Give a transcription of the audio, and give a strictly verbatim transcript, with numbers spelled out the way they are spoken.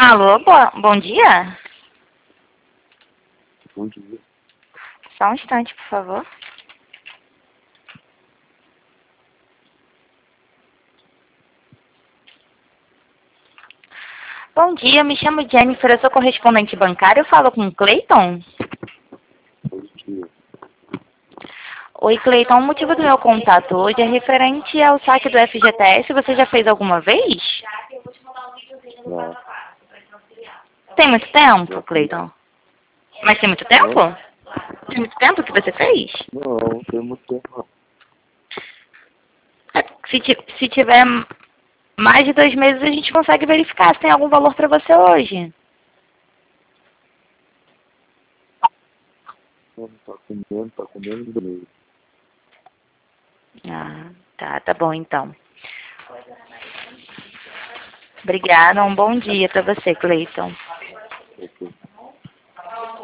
Alô, bo bom dia? Bom dia. Só um instante, por favor. Bom dia, me chamo Jennifer, eu sou correspondente bancário, eu falo com o Cleiton? Bom dia. Oi, Cleiton, o motivo do meu contato hoje é referente ao saque do F G T S, você já fez alguma vez? Não. Tem muito tempo, Cleiton? Mas tem muito tempo? Não, Tem muito tempo que você fez? não, não tem muito tempo. não. É, Se, ti- se tiver mais de dois meses, a gente consegue verificar se tem algum valor para você hoje. Não tá comendo, tá comendo de meio. Ah, tá, tá bom então. Obrigada, um bom dia para você, Cleiton. Ok.